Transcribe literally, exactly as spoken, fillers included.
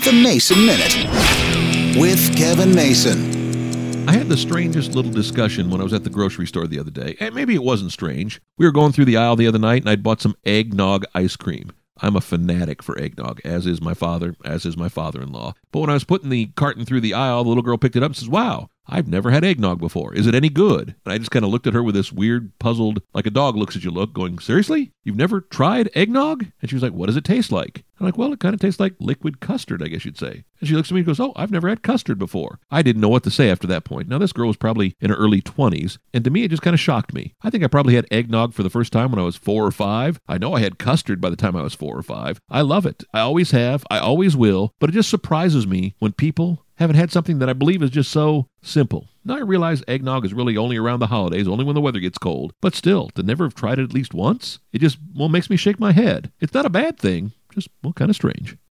The Mason Minute with Kevin Mason. I had the strangest little discussion when I was at the grocery store the other day, and maybe it wasn't strange. We were going through the aisle the other night, and I'd bought some eggnog ice cream. I'm a fanatic for eggnog, as is my father, as is my father-in-law. But when I was putting the carton through the aisle, the little girl picked it up and says, "Wow, I've never had eggnog before. Is it any good?" And I just kind of looked at her with this weird, puzzled, like a dog looks at you look, going, "Seriously? You've never tried eggnog?" And she was like, "What does it taste like?" I'm like, "Well, it kind of tastes like liquid custard, I guess you'd say." And she looks at me and goes, "Oh, I've never had custard before." I didn't know what to say after that point. Now, this girl was probably in her early twenties, and to me, it just kind of shocked me. I think I probably had eggnog for the first time when I was four or five. I know I had custard by the time I was four or five. I love it. I always have. I always will. But it just surprises me when people haven't had something that I believe is just so simple. Now I realize eggnog is really only around the holidays, only when the weather gets cold. But still, to never have tried it at least once, it just, well, makes me shake my head. It's not a bad thing, just, well, kind of strange.